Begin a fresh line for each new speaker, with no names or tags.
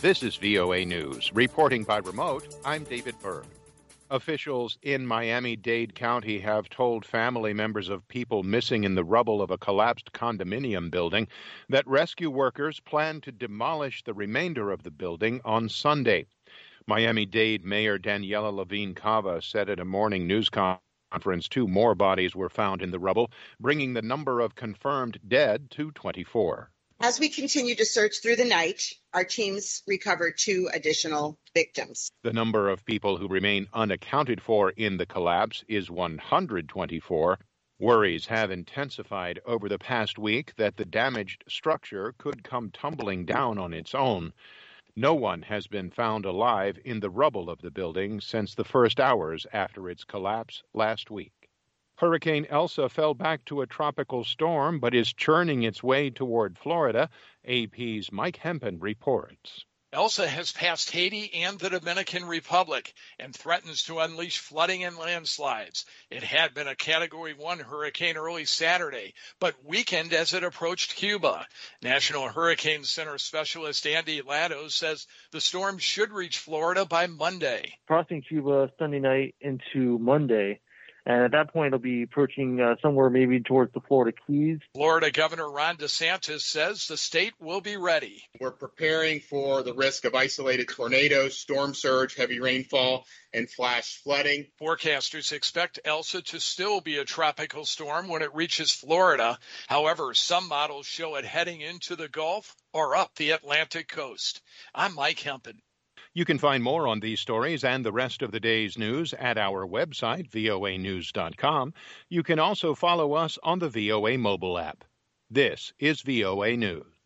This is VOA News. Reporting by remote, I'm David Berg. Officials in Miami-Dade County have told family members of people missing in the rubble of a collapsed condominium building that rescue workers plan to demolish the remainder of the building on Sunday. Miami-Dade Mayor Daniela Levine Cava said at a morning news conference 2 more bodies were found in the rubble, bringing the number of confirmed dead to 24.
As we continue to search through the night, our teams recovered 2 additional victims.
The number of people who remain unaccounted for in the collapse is 124. Worries have intensified over the past week that the damaged structure could come tumbling down on its own. No one has been found alive in the rubble of the building since the first hours after its collapse last week. Hurricane Elsa fell back to a tropical storm but is churning its way toward Florida. AP's Mike Hempen reports.
Elsa has passed Haiti and the Dominican Republic and threatens to unleash flooding and landslides. It had been a Category 1 hurricane early Saturday, but weakened as it approached Cuba. National Hurricane Center specialist Andy Latto says the storm should reach Florida by Monday.
Crossing Cuba Sunday night into Monday. And at that point, it'll be approaching somewhere maybe towards the Florida Keys.
Florida Governor Ron DeSantis says the state will be ready.
We're preparing for the risk of isolated tornadoes, storm surge, heavy rainfall, and flash flooding.
Forecasters expect Elsa to still be a tropical storm when it reaches Florida. However, some models show it heading into the Gulf or up the Atlantic coast. I'm Mike Hempen.
You can find more on these stories and the rest of the day's news at our website, voanews.com. You can also follow us on the VOA mobile app. This is VOA News.